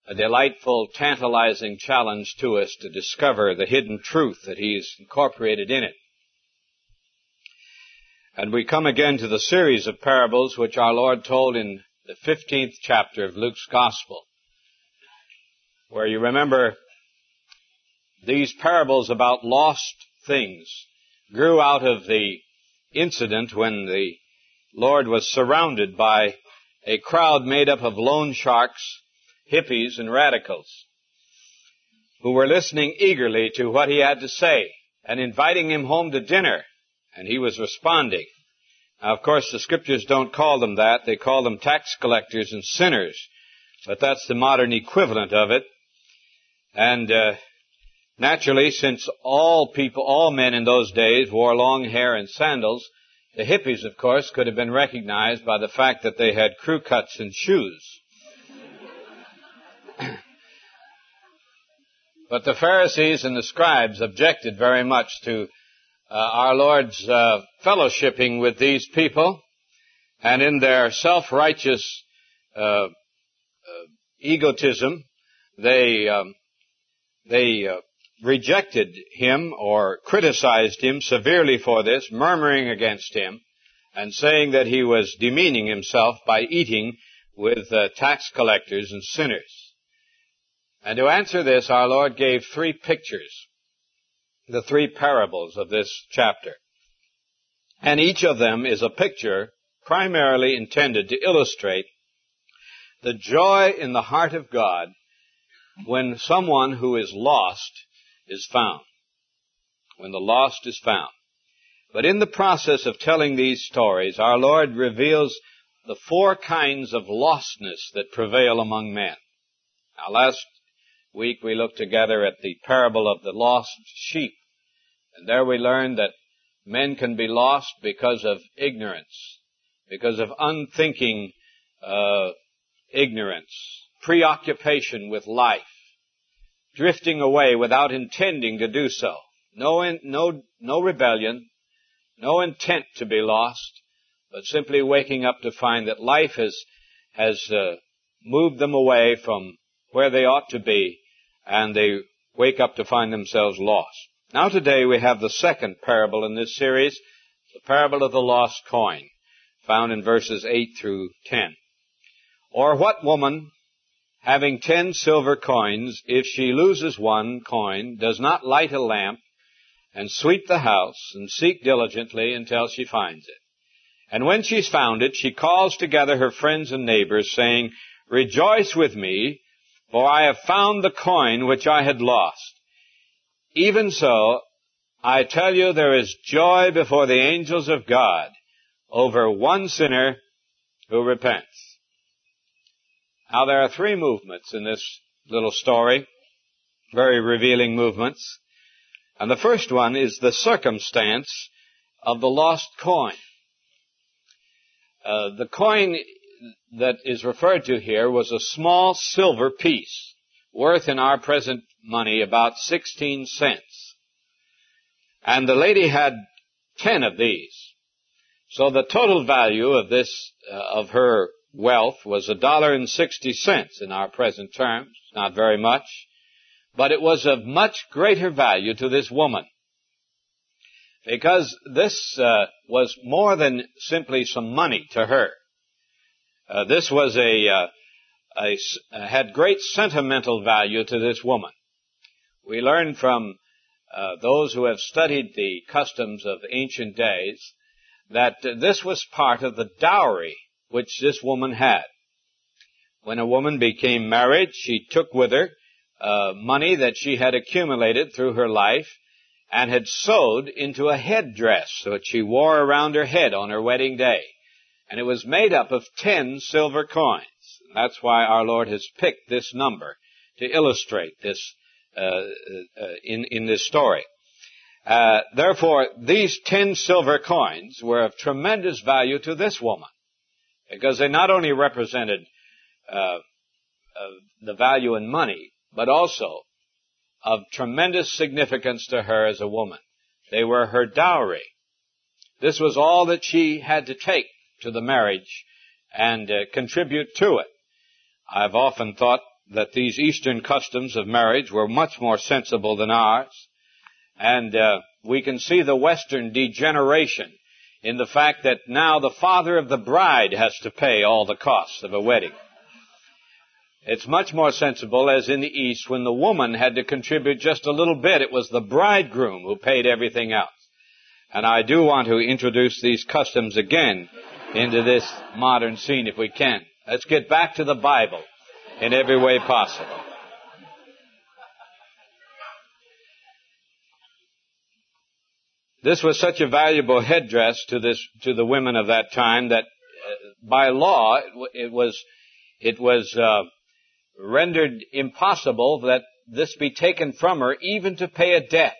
a delightful, tantalizing challenge to us to discover the hidden truth that He's incorporated in it. And we come again to the series of parables which our Lord told in the 15th chapter of Luke's Gospel, where you remember these parables about lost things grew out of the incident when the Lord was surrounded by a crowd made up of loan sharks, hippies, and radicals who were listening eagerly to what He had to say and inviting Him home to dinner, and He was responding. Now, of course, the Scriptures don't call them that. They call them tax collectors and sinners, but that's the modern equivalent of it. And naturally, since all men in those days wore long hair and sandals, the hippies, of course, could have been recognized by the fact that they had crew cuts and shoes. But the Pharisees and the scribes objected very much to our Lord's fellowshipping with these people, and in their self-righteous egotism, they rejected Him or criticized Him severely for this, murmuring against Him and saying that He was demeaning Himself by eating with tax collectors and sinners. And to answer this, our Lord gave three pictures, the three parables of this chapter. And each of them is a picture primarily intended to illustrate the joy in the heart of God when someone who is lost is found. When the lost is found. But in the process of telling these stories, our Lord reveals the four kinds of lostness that prevail among men. Now, last week we looked together at the parable of the lost sheep. And there we learned that men can be lost because of ignorance, because of unthinking ignorance, preoccupation with life, drifting away without intending to do so. No rebellion, no intent to be lost, but simply waking up to find that life has moved them away from where they ought to be, and they wake up to find themselves lost. Now today we have the second parable in this series, the parable of the lost coin, found in verses 8 through 10. Or what woman, having 10 silver coins, if she loses one coin, does not light a lamp and sweep the house and seek diligently until she finds it? And when she's found it, she calls together her friends and neighbors, saying, Rejoice with me, for I have found the coin which I had lost. Even so, I tell you, there is joy before the angels of God over one sinner who repents. Now, there are three movements in this little story, very revealing movements. And the first one is the circumstance of the lost coin. The coin that is referred to here was a small silver piece, worth in our present money about 16 cents. And the lady had 10 of these. So the total value of this, of her wealth was $1.60 in our present terms. Not very much. But it was of much greater value to this woman. Because this was more than simply some money to her. This was had great sentimental value to this woman. We learn from those who have studied the customs of ancient days that this was part of the dowry which this woman had. When a woman became married, she took with her money that she had accumulated through her life and had sewed into a headdress that she wore around her head on her wedding day. And it was made up of 10 silver coins. That's why our Lord has picked this number to illustrate this in this story. Therefore, these 10 silver coins were of tremendous value to this woman, because they not only represented the value in money, but also of tremendous significance to her as a woman. They were her dowry. This was all that she had to take to the marriage and contribute to it. I've often thought that these Eastern customs of marriage were much more sensible than ours. And we can see the Western degeneration in the fact that now the father of the bride has to pay all the costs of a wedding. It's much more sensible, as in the East, when the woman had to contribute just a little bit. It was the bridegroom who paid everything else. And I do want to introduce these customs again into this modern scene if we can. Let's get back to the Bible in every way possible. This was such a valuable headdress to the women of that time that by law it was rendered impossible that this be taken from her even to pay a debt.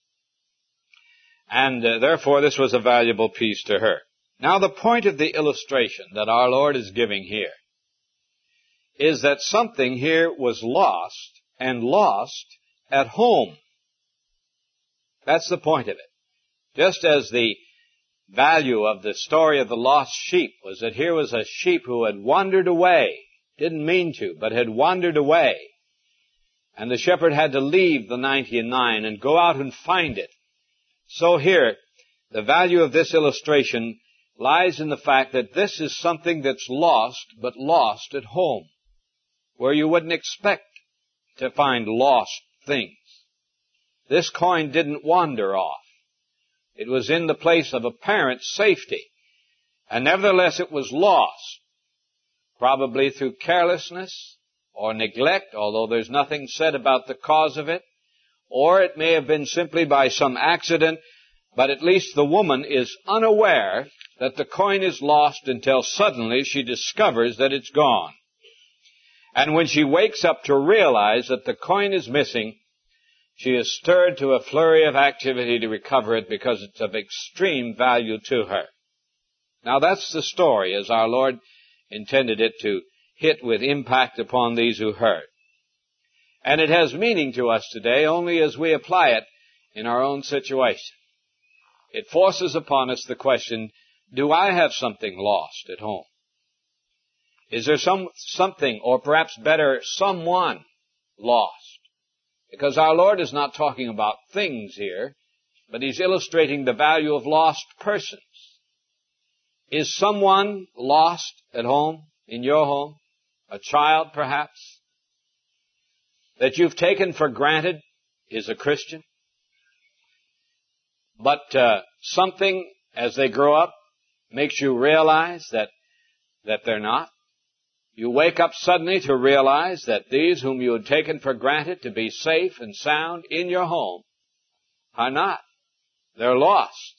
And therefore this was a valuable piece to her. Now the point of the illustration that our Lord is giving here is that something here was lost, and lost at home. That's the point of it. Just as the value of the story of the lost sheep was that here was a sheep who had wandered away, didn't mean to, but had wandered away. And the shepherd had to leave the 99 and go out and find it. So here, the value of this illustration lies in the fact that this is something that's lost, but lost at home, where you wouldn't expect to find lost things. This coin didn't wander off. It was in the place of apparent safety, and nevertheless it was lost, probably through carelessness or neglect, although there's nothing said about the cause of it, or it may have been simply by some accident, but at least the woman is unaware that the coin is lost until suddenly she discovers that it's gone. And when she wakes up to realize that the coin is missing, she is stirred to a flurry of activity to recover it because it's of extreme value to her. Now that's the story as our Lord intended it to hit with impact upon these who heard. And it has meaning to us today only as we apply it in our own situation. It forces upon us the question, do I have something lost at home? Is there something, or perhaps better, someone lost? Because our Lord is not talking about things here, but He's illustrating the value of lost persons. Is someone lost at home, in your home? A child, perhaps, that you've taken for granted is a Christian? But something, as they grow up, makes you realize that they're not? You wake up suddenly to realize that these whom you had taken for granted to be safe and sound in your home are not. They're lost.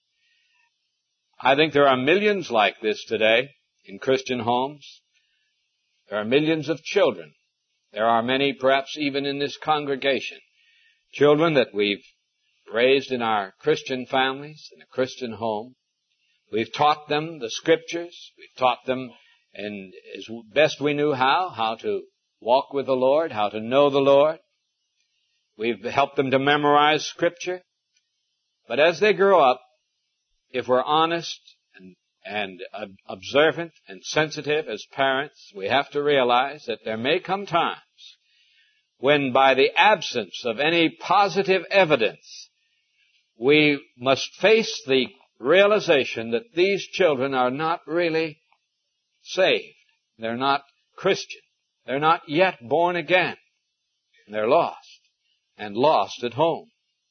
I think there are millions like this today in Christian homes. There are millions of children. There are many, perhaps even in this congregation, children that we've raised in our Christian families, in a Christian home. We've taught them the Scriptures. We've taught them, and as best we knew how to walk with the Lord, how to know the Lord. We've helped them to memorize Scripture. But as they grow up, if we're honest and observant and sensitive as parents, we have to realize that there may come times when, by the absence of any positive evidence, we must face the realization that these children are not really saved. They're not Christian. They're not yet born again. They're lost, and lost at home.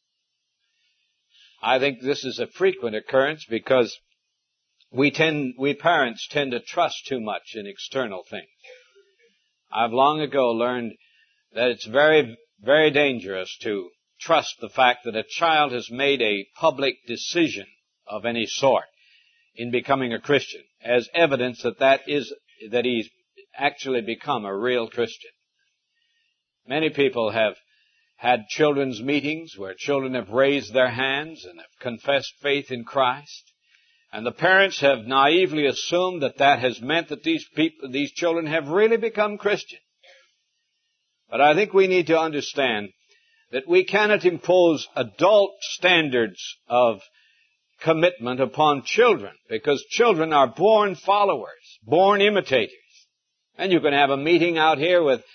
I think this is a frequent occurrence because we parents tend to trust too much in external things. I've long ago learned that it's very, very dangerous to trust the fact that a child has made a public decision of any sort in becoming a Christian as evidence that he's actually become a real Christian. Many people have had children's meetings where children have raised their hands and have confessed faith in Christ. And the parents have naively assumed that has meant that these children have really become Christian. But I think we need to understand that we cannot impose adult standards of commitment upon children, because children are born followers, born imitators. And you can have a meeting out here with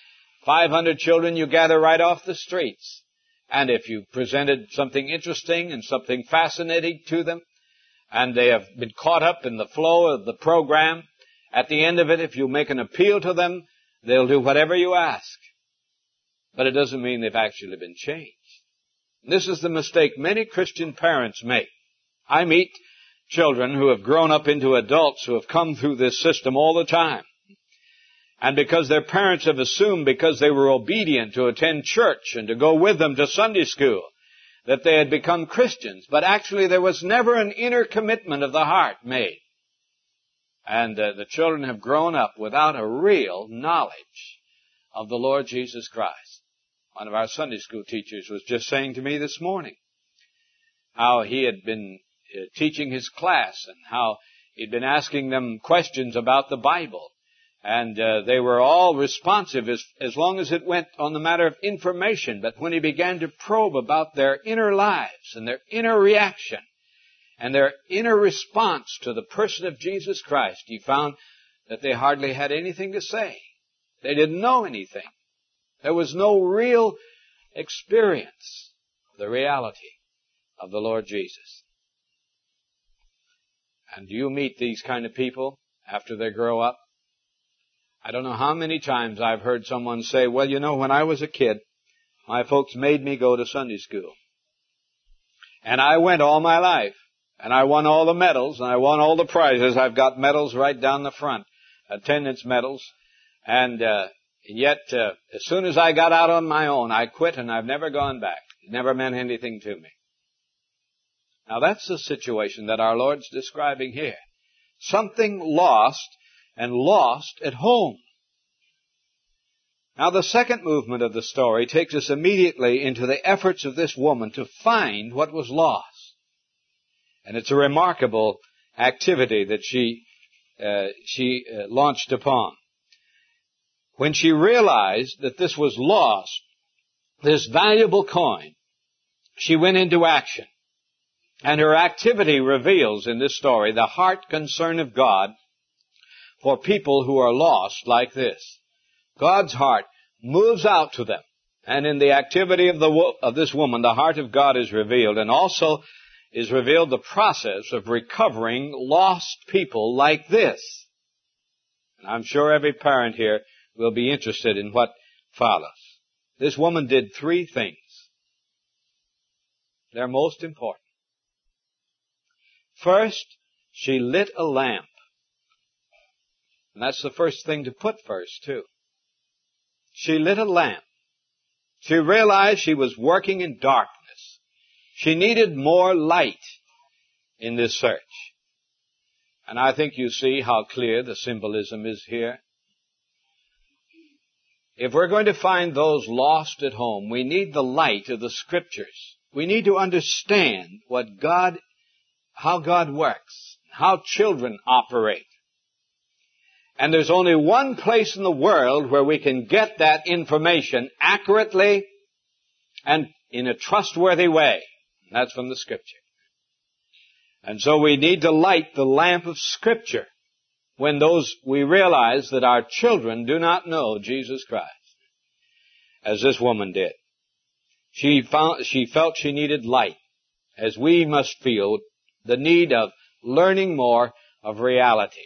500 children you gather right off the streets. And if you presented something interesting and something fascinating to them, and they have been caught up in the flow of the program, at the end of it, if you make an appeal to them, they'll do whatever you ask. But it doesn't mean they've actually been changed. This is the mistake many Christian parents make. I meet children who have grown up into adults who have come through this system all the time. And because their parents have assumed, because they were obedient to attend church and to go with them to Sunday school, that they had become Christians. But actually there was never an inner commitment of the heart made. And the children have grown up without a real knowledge of the Lord Jesus Christ. One of our Sunday school teachers was just saying to me this morning how he had been teaching his class and how he'd been asking them questions about the Bible. And they were all responsive as long as it went on the matter of information. But when he began to probe about their inner lives and their inner reaction and their inner response to the person of Jesus Christ, he found that they hardly had anything to say. They didn't know anything. There was no real experience of the reality of the Lord Jesus. And do you meet these kind of people after they grow up? I don't know how many times I've heard someone say, well, you know, when I was a kid, my folks made me go to Sunday school. And I went all my life. And I won all the medals, and I won all the prizes. I've got medals right down the front, attendance medals. And yet, as soon as I got out on my own, I quit, and I've never gone back. It never meant anything to me. Now, that's the situation that our Lord's describing here. Something lost, and lost at home. Now, the second movement of the story takes us immediately into the efforts of this woman to find what was lost. And it's a remarkable activity that she launched upon. When she realized that this was lost, this valuable coin, she went into action. And her activity reveals in this story the heart concern of God for people who are lost like this. God's heart moves out to them. And in the activity of this woman, the heart of God is revealed. And also is revealed the process of recovering lost people like this. And I'm sure every parent here will be interested in what follows. This woman did 3 things. They're most important. First, she lit a lamp. And that's the first thing to put first, too. She lit a lamp. She realized she was working in darkness. She needed more light in this search. And I think you see how clear the symbolism is here. If we're going to find those lost at home, we need the light of the Scriptures. We need to understand how God works, how children operate. And there's only one place in the world where we can get that information accurately and in a trustworthy way. That's from the Scripture. And so we need to light the lamp of Scripture when we realize that our children do not know Jesus Christ, as this woman did. She felt she needed light, as we must feel the need of learning more of reality.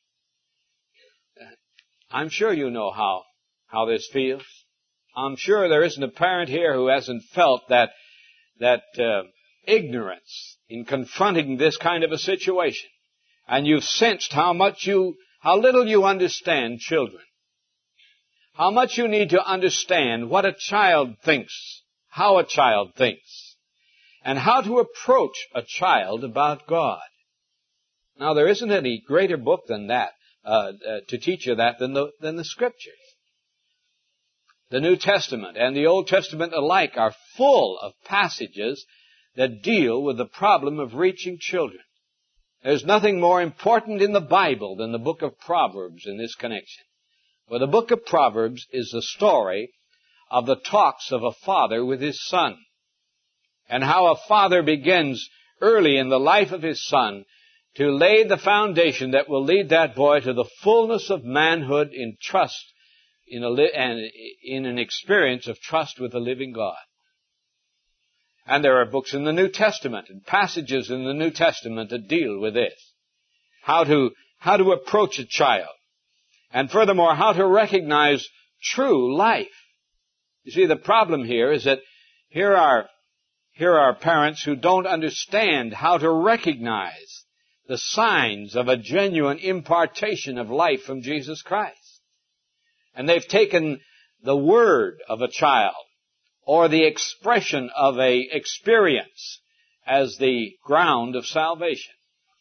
I'm sure you know how this feels. I'm sure there isn't a parent here who hasn't felt that ignorance in confronting this kind of a situation. And you've sensed how little you understand children. How much you need to understand what a child thinks, how a child thinks, and how to approach a child about God. Now, there isn't any greater book than that, to teach you that than the Scriptures. The New Testament and the Old Testament alike are full of passages that deal with the problem of reaching children. There's nothing more important in the Bible than the book of Proverbs in this connection. For the book of Proverbs is the story of the talks of a father with his son, and how a father begins early in the life of his son to lay the foundation that will lead that boy to the fullness of manhood in trust in an experience of trust with the living God. And there are books in the New Testament and passages in the New Testament that deal with this. How to approach a child. And furthermore, how to recognize true life. You see, the problem here is that here are parents who don't understand how to recognize the signs of a genuine impartation of life from Jesus Christ. And they've taken the word of a child or the expression of a experience as the ground of salvation.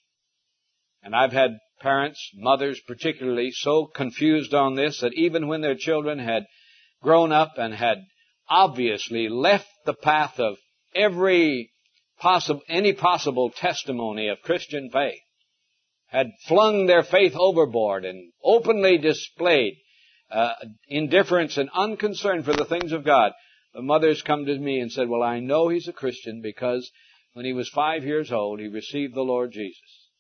And I've had parents, mothers particularly, so confused on this that even when their children had grown up and had obviously left the path of any possible testimony of Christian faith, had flung their faith overboard and openly displayed indifference and unconcern for the things of God, the mothers come to me and said, well, I know he's a Christian because when he was 5 years old, he received the Lord Jesus.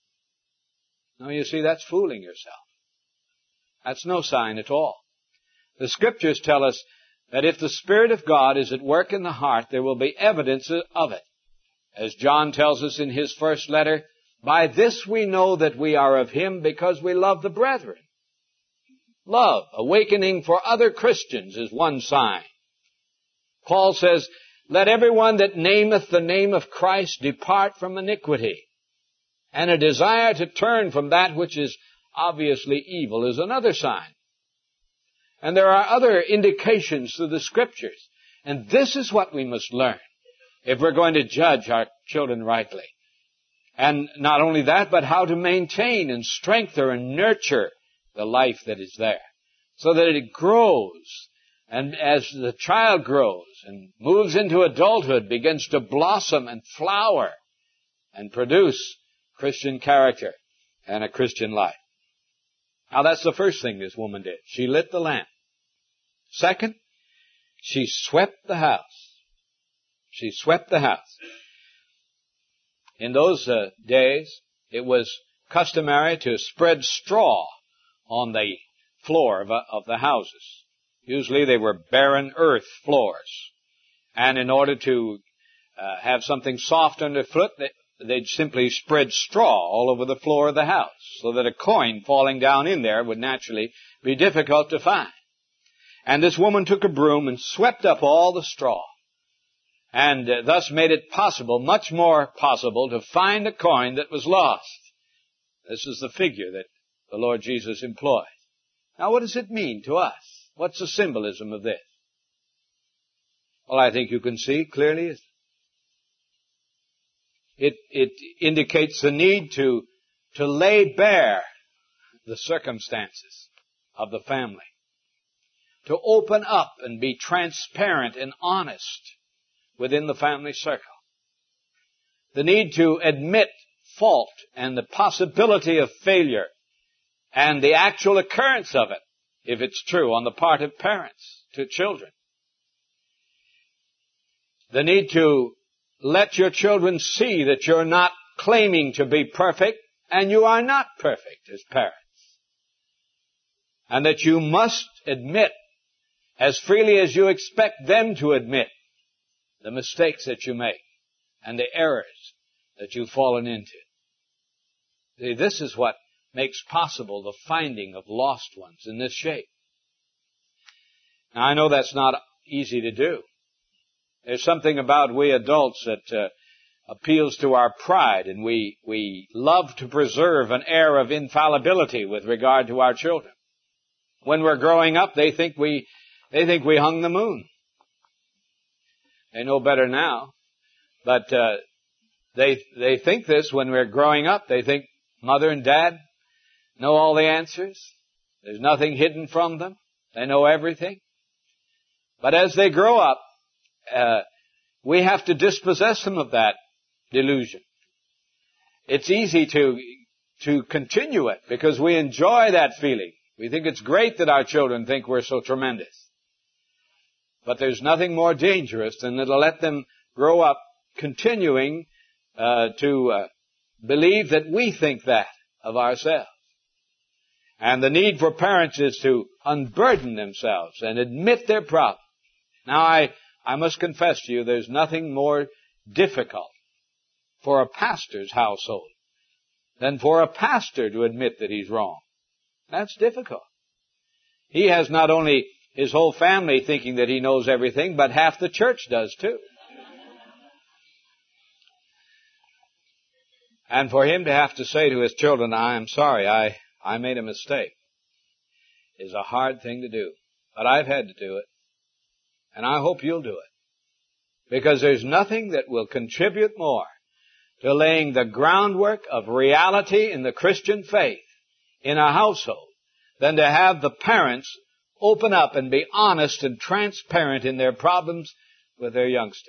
Now, you see, that's fooling yourself. That's no sign at all. The Scriptures tell us that if the Spirit of God is at work in the heart, there will be evidence of it. As John tells us in his first letter, by this we know that we are of him because we love the brethren. Love, awakening for other Christians, is one sign. Paul says, let everyone that nameth the name of Christ depart from iniquity. And a desire to turn from that which is obviously evil is another sign. And there are other indications through the Scriptures. And this is what we must learn if we're going to judge our children rightly. And not only that, but how to maintain and strengthen and nurture the life that is there, so that it grows. And as the child grows and moves into adulthood, begins to blossom and flower and produce Christian character and a Christian life. Now that's the first thing this woman did. She lit the lamp. Second, she swept the house. She swept the house. In those days, it was customary to spread straw on the floor of the houses. Usually they were barren earth floors. And in order to have something soft underfoot, they'd simply spread straw all over the floor of the house, so that a coin falling down in there would naturally be difficult to find. And this woman took a broom and swept up all the straw, and thus made it possible, much more possible, to find a coin that was lost. This is the figure that the Lord Jesus employed. Now, what does it mean to us? What's the symbolism of this? Well, I think you can see clearly. It indicates the need to lay bare the circumstances of the family, to open up and be transparent and honest within the family circle. The need to admit fault and the possibility of failure and the actual occurrence of it, if it's true, on the part of parents to children. The need to let your children see that you're not claiming to be perfect, and you are not perfect as parents. And that you must admit, as freely as you expect them to admit, the mistakes that you make and the errors that you've fallen into. See, this is what makes possible the finding of lost ones in this shape. Now, I know that's not easy to do. There's something about we adults that appeals to our pride, and we love to preserve an air of infallibility with regard to our children. When we're growing up, they think we hung the moon. They know better now, but they think this when we're growing up. They think mother and dad know all the answers. There's nothing hidden from them. They know everything. But as they grow up, we have to dispossess them of that delusion. It's easy to continue it because we enjoy that feeling. We think it's great that our children think we're so tremendous. But there's nothing more dangerous than to let them grow up continuing to believe that we think that of ourselves. And the need for parents is to unburden themselves and admit their problem. Now, I must confess to you, there's nothing more difficult for a pastor's household than for a pastor to admit that he's wrong. That's difficult. He has not only his whole family thinking that he knows everything, but half the church does too. And for him to have to say to his children, I am sorry, I made a mistake, is a hard thing to do. But I've had to do it. And I hope you'll do it. Because there's nothing that will contribute more to laying the groundwork of reality in the Christian faith in a household than to have the parents open up and be honest and transparent in their problems with their youngsters.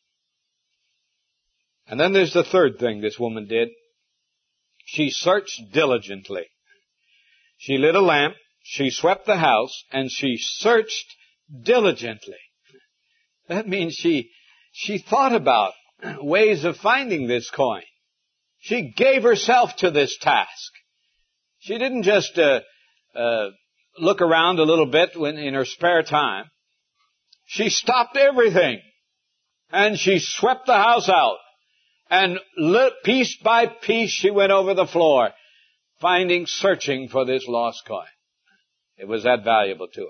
And then there's the third thing this woman did. She searched diligently. She lit a lamp, she swept the house, and she searched diligently. That means she thought about ways of finding this coin. She gave herself to this task. She didn't just look around a little bit in her spare time. She stopped everything, and she swept the house out. And piece by piece she went over the floor, searching for this lost coin. It was that valuable to her.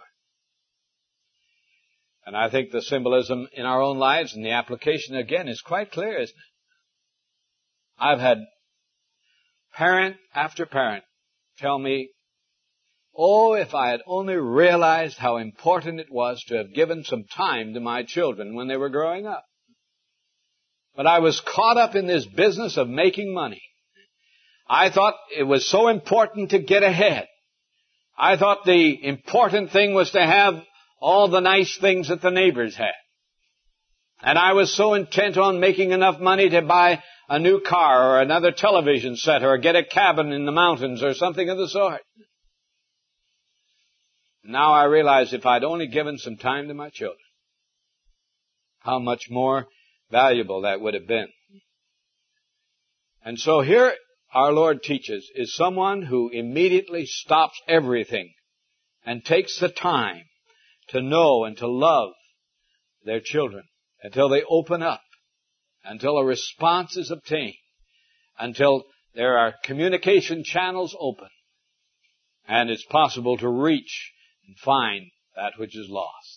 And I think the symbolism in our own lives and the application again is quite clear, isn't it? I've had parent after parent tell me, oh, if I had only realized how important it was to have given some time to my children when they were growing up. But I was caught up in this business of making money. I thought it was so important to get ahead. I thought the important thing was to have all the nice things that the neighbors had. And I was so intent on making enough money to buy a new car or another television set or get a cabin in the mountains or something of the sort. Now I realize if I'd only given some time to my children, how much more valuable that would have been. And so here our Lord teaches is someone who immediately stops everything and takes the time to know and to love their children until they open up, until a response is obtained, until there are communication channels open, and it's possible to reach and find that which is lost.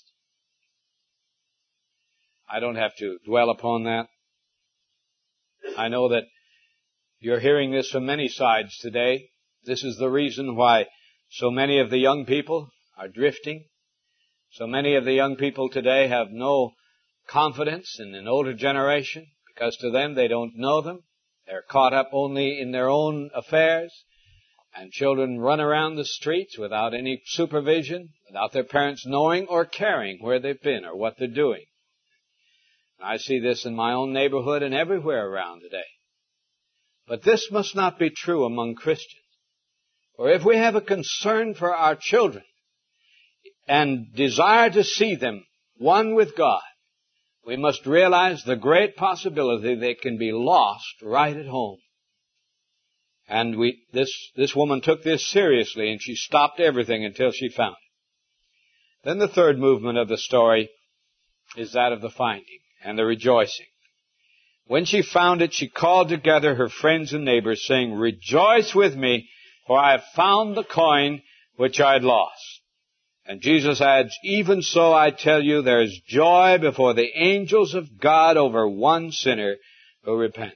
I don't have to dwell upon that. I know that you're hearing this from many sides today. This is the reason why so many of the young people are drifting. So many of the young people today have no confidence in an older generation because to them they don't know them. They're caught up only in their own affairs. And children run around the streets without any supervision, without their parents knowing or caring where they've been or what they're doing. I see this in my own neighborhood and everywhere around today. But this must not be true among Christians. For if we have a concern for our children and desire to see them one with God, we must realize the great possibility they can be lost right at home. And this woman took this seriously, and she stopped everything until she found it. Then the third movement of the story is that of the finding and the rejoicing. When she found it, she called together her friends and neighbors, saying, "Rejoice with me, for I have found the coin which I had lost." And Jesus adds, "Even so I tell you, there is joy before the angels of God over one sinner who repents."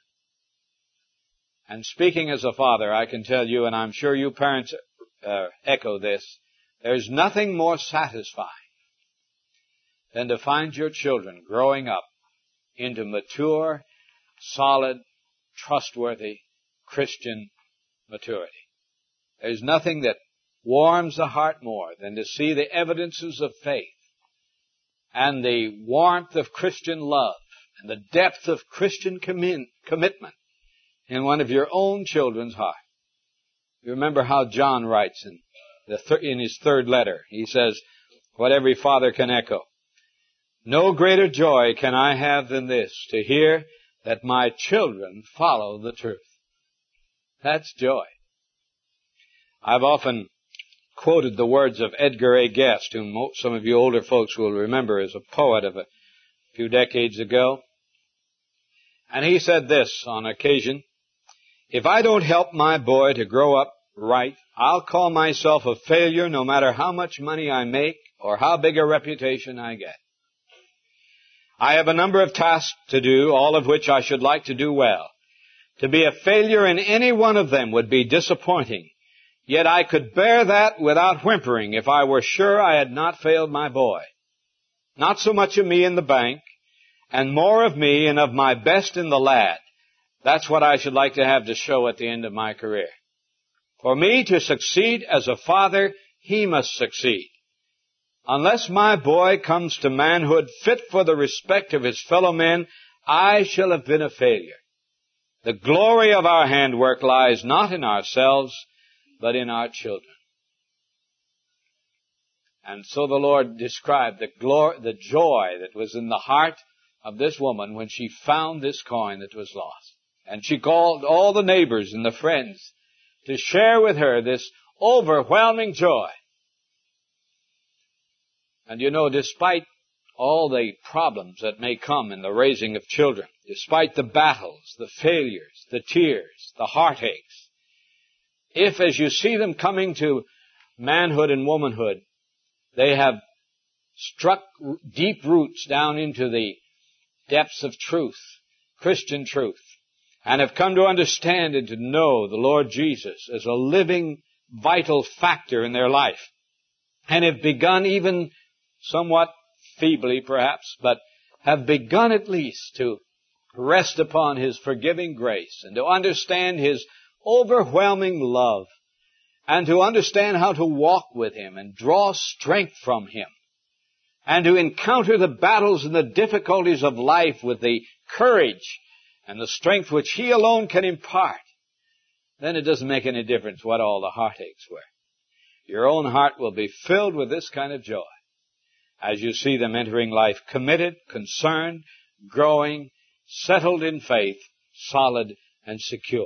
And speaking as a father, I can tell you, and I'm sure you parents echo this, there's nothing more satisfying than to find your children growing up into mature, solid, trustworthy Christian maturity. There's nothing that warms the heart more than to see the evidences of faith and the warmth of Christian love and the depth of Christian commitment in one of your own children's heart. You remember how John writes in his third letter. He says, what every father can echo, "No greater joy can I have than this, to hear that my children follow the truth." That's joy. I've often quoted the words of Edgar A. Guest, whom some of you older folks will remember as a poet of a few decades ago. And he said this on occasion: "If I don't help my boy to grow up right, I'll call myself a failure no matter how much money I make or how big a reputation I get. I have a number of tasks to do, all of which I should like to do well. To be a failure in any one of them would be disappointing. Yet I could bear that without whimpering if I were sure I had not failed my boy. Not so much of me in the bank, and more of me and of my best in the lad. That's what I should like to have to show at the end of my career. For me to succeed as a father, he must succeed. Unless my boy comes to manhood fit for the respect of his fellow men, I shall have been a failure. The glory of our handwork lies not in ourselves, but in our children." And so the Lord described the joy that was in the heart of this woman when she found this coin that was lost. And she called all the neighbors and the friends to share with her this overwhelming joy. And you know, despite all the problems that may come in the raising of children, despite the battles, the failures, the tears, the heartaches, if as you see them coming to manhood and womanhood, they have struck deep roots down into the depths of truth, Christian truth, and have come to understand and to know the Lord Jesus as a living, vital factor in their life, and have begun, even somewhat feebly perhaps, but have begun at least to rest upon His forgiving grace and to understand His overwhelming love and to understand how to walk with Him and draw strength from Him and to encounter the battles and the difficulties of life with the courage and the strength which He alone can impart, then it doesn't make any difference what all the heartaches were. Your own heart will be filled with this kind of joy as you see them entering life committed, concerned, growing, settled in faith, solid and secure.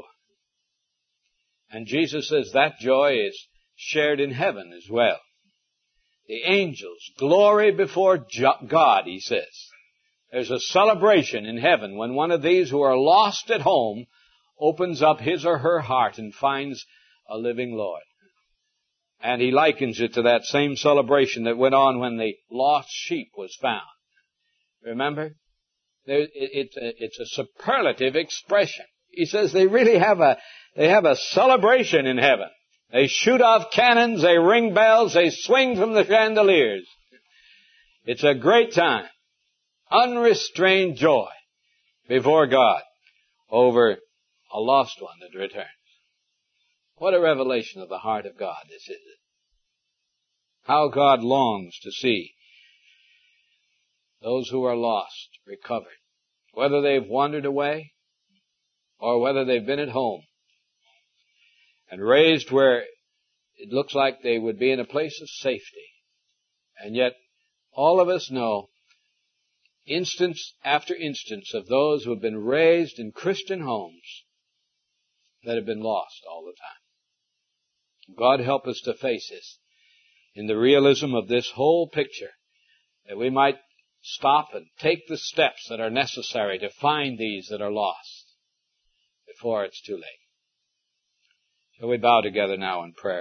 And Jesus says that joy is shared in heaven as well. The angels glory before God, He says. There's a celebration in heaven when one of these who are lost at home opens up his or her heart and finds a living Lord. And He likens it to that same celebration that went on when the lost sheep was found. Remember? It's a superlative expression. He says they really have a celebration in heaven. They shoot off cannons, they ring bells, they swing from the chandeliers. It's a great time. Unrestrained joy before God over a lost one that returns. What a revelation of the heart of God this is. How God longs to see those who are lost recovered, whether they've wandered away or whether they've been at home and raised where it looks like they would be in a place of safety. And yet all of us know instance after instance of those who have been raised in Christian homes that have been lost all the time. God help us to face this in the realism of this whole picture, that we might stop and take the steps that are necessary to find these that are lost before it's too late. Shall we bow together now in prayer?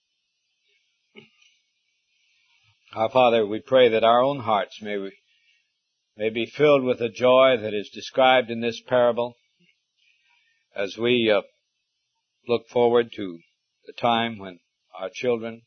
Our Father, we pray that our own hearts may be filled with the joy that is described in this parable as we look forward to the time when our children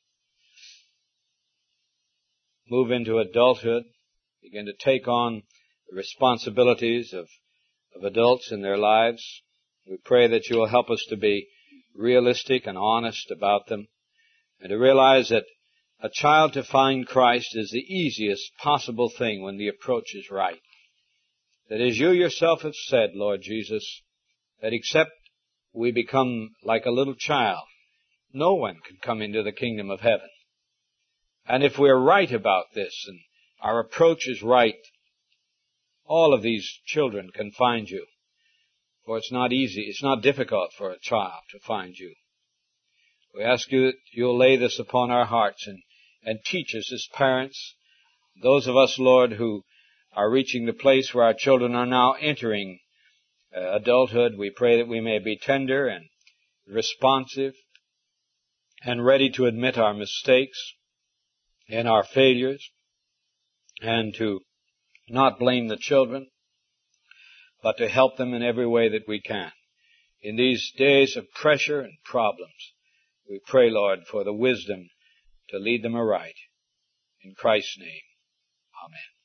move into adulthood, begin to take on the responsibilities of adults in their lives. We pray that you will help us to be realistic and honest about them, and to realize that a child to find Christ is the easiest possible thing when the approach is right. That as you yourself have said, Lord Jesus, that except we become like a little child, no one can come into the kingdom of heaven. And if we're right about this and our approach is right, all of these children can find you. For it's not easy, it's not difficult for a child to find you. We ask you that you'll lay this upon our hearts and teach us as parents. Those of us, Lord, who are reaching the place where our children are now entering adulthood, we pray that we may be tender and responsive and ready to admit our mistakes and our failures, and to not blame the children, but to help them in every way that we can. In these days of pressure and problems, we pray, Lord, for the wisdom to lead them aright. In Christ's name, amen.